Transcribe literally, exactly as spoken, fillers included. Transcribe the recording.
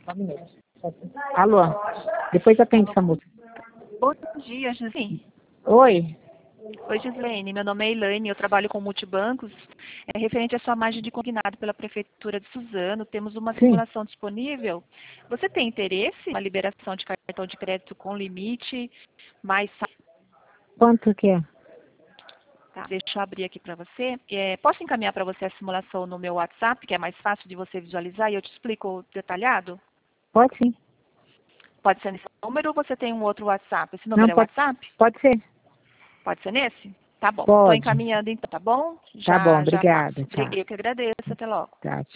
Só um minuto. Alô? Depois atende essa moça. Bom dia, Gislaine. Oi? Oi, Gislaine. Meu nome é Elaine, eu trabalho com multibancos. É referente à sua margem de consignado pela Prefeitura de Suzano. Temos uma Sim. simulação disponível. Você tem interesse na liberação de cartão de crédito com limite mais... Quanto que é? Tá, deixa eu abrir aqui para você. É, posso encaminhar para você a simulação no meu WhatsApp, que é mais fácil de você visualizar, e eu te explico detalhado? Pode sim. Pode ser nesse número ou você tem um outro WhatsApp? Esse Não, número é pode, WhatsApp? pode ser. Pode ser nesse? Tá bom. Estou Pode. encaminhando então, tá bom? Tá bom, Já, já faço. obrigada. Tchau. Eu que agradeço. Até logo. Tchau.